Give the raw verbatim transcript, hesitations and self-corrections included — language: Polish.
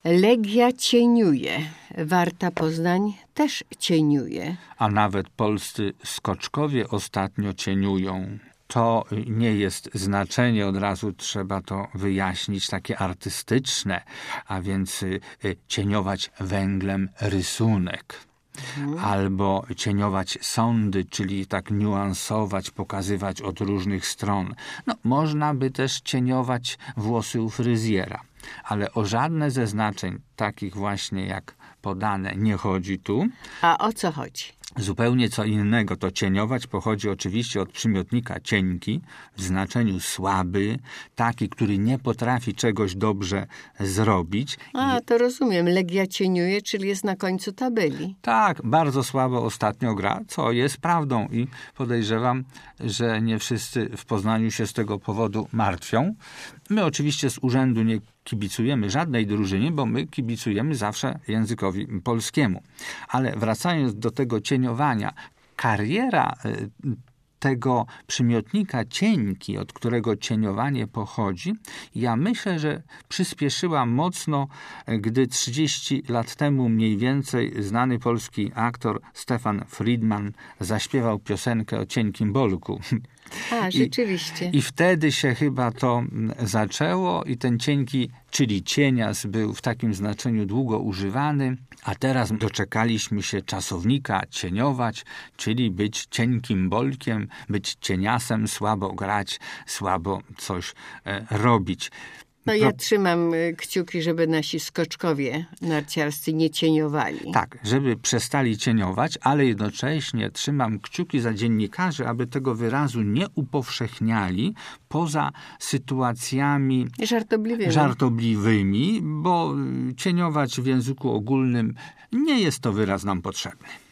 Legia cieniuje. Warta Poznań też cieniuje. A nawet polscy skoczkowie ostatnio cieniują. To nie jest znaczenie, od razu trzeba to wyjaśnić, takie artystyczne, a więc cieniować węglem rysunek. Mhm. Albo cieniować sądy, czyli tak niuansować, pokazywać od różnych stron. No, można by też cieniować włosy u fryzjera, ale o żadne ze znaczeń takich właśnie jak podane nie chodzi tu. A o co chodzi? Zupełnie co innego. To cieniować pochodzi oczywiście od przymiotnika cienki, w znaczeniu słaby, taki, który nie potrafi czegoś dobrze zrobić. A, to rozumiem. Legia cieniuje, czyli jest na końcu tabeli. Tak, bardzo słabo ostatnio gra, co jest prawdą i podejrzewam, że nie wszyscy w Poznaniu się z tego powodu martwią. My oczywiście z urzędu nie kibicujemy żadnej drużynie, bo my kibicujemy zawsze językowi polskiemu. Ale wracając do tego cieniowania, kariera tego przymiotnika cienki, od którego cieniowanie pochodzi, ja myślę, że przyspieszyła mocno, gdy trzydzieści lat temu mniej więcej znany polski aktor Stefan Friedman zaśpiewał piosenkę o cienkim bolku. A, rzeczywiście. I, I wtedy się chyba to zaczęło i ten cienki, czyli cienias, był w takim znaczeniu długo używany, a teraz doczekaliśmy się czasownika cieniować, czyli być cienkim bolkiem, być cieniasem, słabo grać, słabo coś e, robić. No ja trzymam kciuki, żeby nasi skoczkowie narciarscy nie cieniowali. Tak, żeby przestali cieniować, ale jednocześnie trzymam kciuki za dziennikarzy, aby tego wyrazu nie upowszechniali poza sytuacjami żartobliwymi. żartobliwymi, bo cieniować w języku ogólnym nie jest to wyraz nam potrzebny.